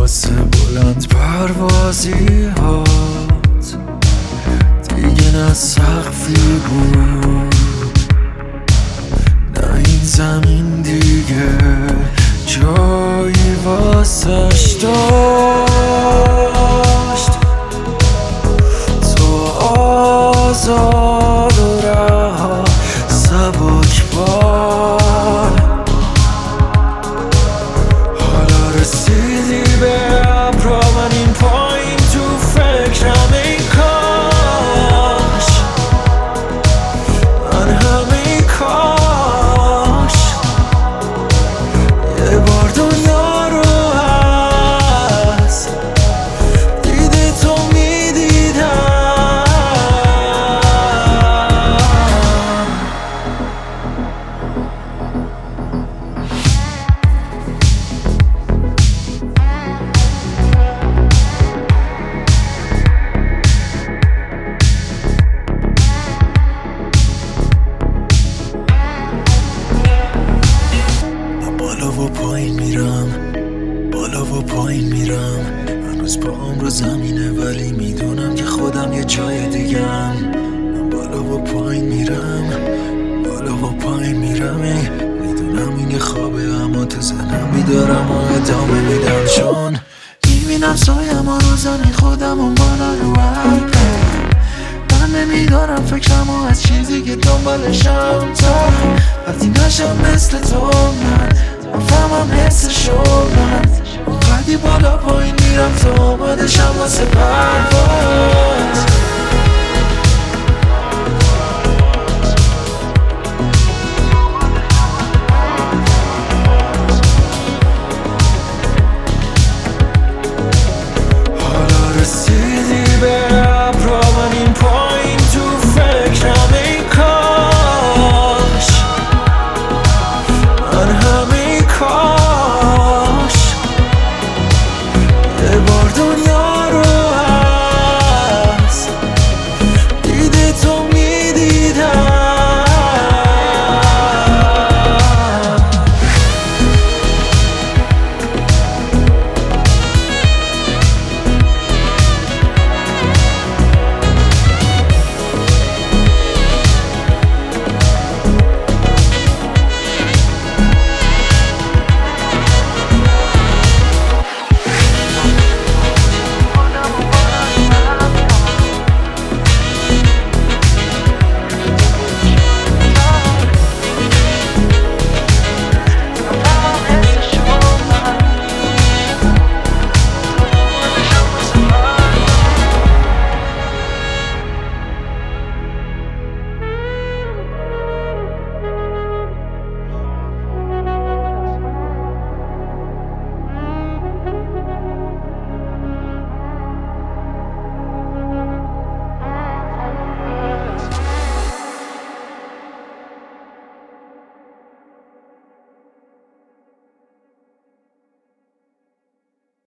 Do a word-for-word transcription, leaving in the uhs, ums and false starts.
واسه بلند پروازی هات دیگه نه سقفی بود نه این زمین دیگه جایی واسش داشت. تو آزاد و رها سبک بال حالا رسیدی به ابرا من این پایین تو فکرم ای کاش من همین کاش یه بار دنیا رو هست دیده تو میدیدم. بالا و پایین میرم بالا و پایین میرم هنوز پاهم رو زمینه ولی میدونم که خودم یه جای دیگم. من بالا و پایین میرم بالا و پایین میرم میدونم این یه خوابه اما تو زنم بیدارم و ادامه میدم چون میبینم سایم و رو زمین خودم و بالا رو عقه. من نمیدارم فکرم و از چیزی که دنبالشم تا وقتی نشم مثل تو من فهمم حسشو من اونقدی بالا پایین میرم تا آمادشم واسه پرواز.